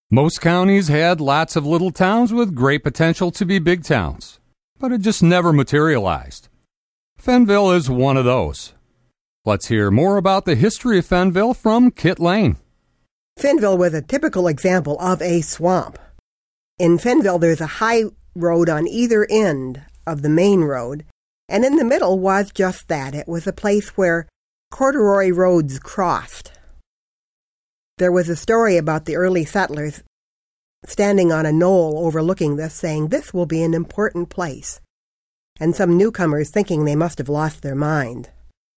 Most counties had lots of little towns with great potential to be big towns, but it just never materialized. Fennville is one of those. Let's hear more about the history of Fennville from Kit Lane. Fennville was a typical example of a swamp. In Fennville, there's a high road on either end of the main road, and in the middle was just that. It was a place where corduroy roads crossed. There was a story about the early settlers standing on a knoll overlooking this, saying, "This will be an important place," and some newcomers thinking they must have lost their mind.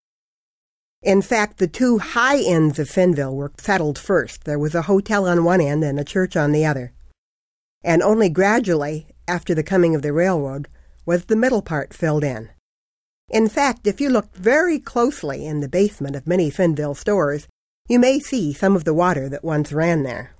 In fact, the two high ends of Fennville were settled first. There was a hotel on one end and a church on the other. And only gradually, after the coming of the railroad, was the middle part filled in. In fact, if you look very closely in the basement of many Fennville stores, you may see some of the water that once ran there.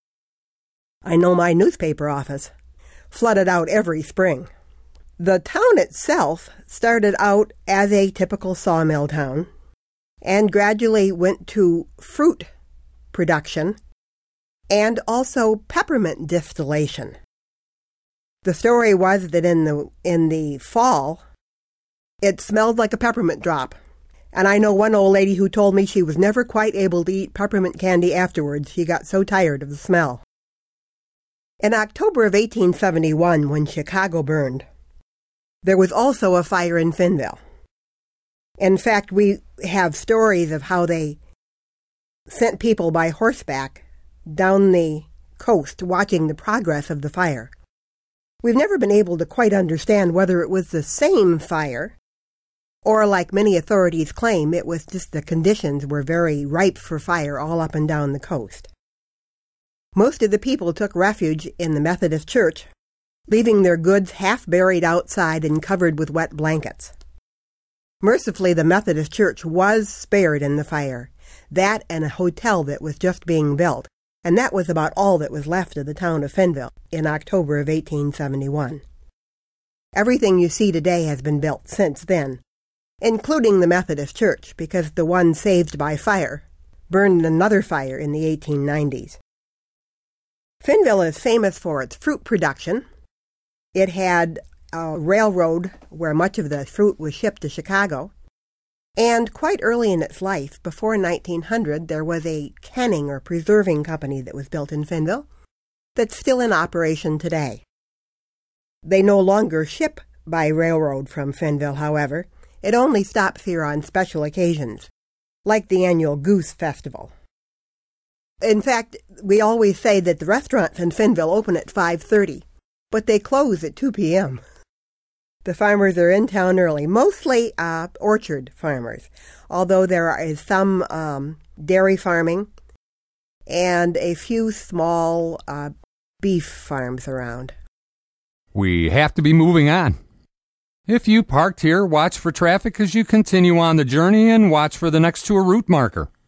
I know my newspaper office flooded out every spring. The town itself started out as a typical sawmill town and gradually went to fruit production and also peppermint distillation. The story was that in the fall, it smelled like a peppermint drop. And I know one old lady who told me she was never quite able to eat peppermint candy afterwards. She got so tired of the smell. In October of 1871, when Chicago burned, there was also a fire in Fennville. In fact, we have stories of how they sent people by horseback down the coast watching the progress of the fire. We've never been able to quite understand whether it was the same fire or, like many authorities claim, it was just the conditions were very ripe for fire all up and down the coast. Most of the people took refuge in the Methodist Church, leaving their goods half buried outside and covered with wet blankets. Mercifully, the Methodist Church was spared in the fire, that and a hotel that was just being built, and that was about all that was left of the town of Fennville in October of 1871. Everything you see today has been built since then, including the Methodist Church, because the one saved by fire burned in another fire in the 1890s. Fennville is famous for its fruit production. It had a railroad where much of the fruit was shipped to Chicago. And quite early in its life, before 1900, there was a canning or preserving company that was built in Fennville that's still in operation today. They no longer ship by railroad from Fennville, however. It only stops here on special occasions, like the annual Goose Festival. In fact, we always say that the restaurants in Fennville open at 5:30, but they close at 2 p.m. The farmers are in town early, mostly orchard farmers, although there is some dairy farming and a few small beef farms around. We have to be moving on. If you parked here, watch for traffic as you continue on the journey and watch for the next tour route marker.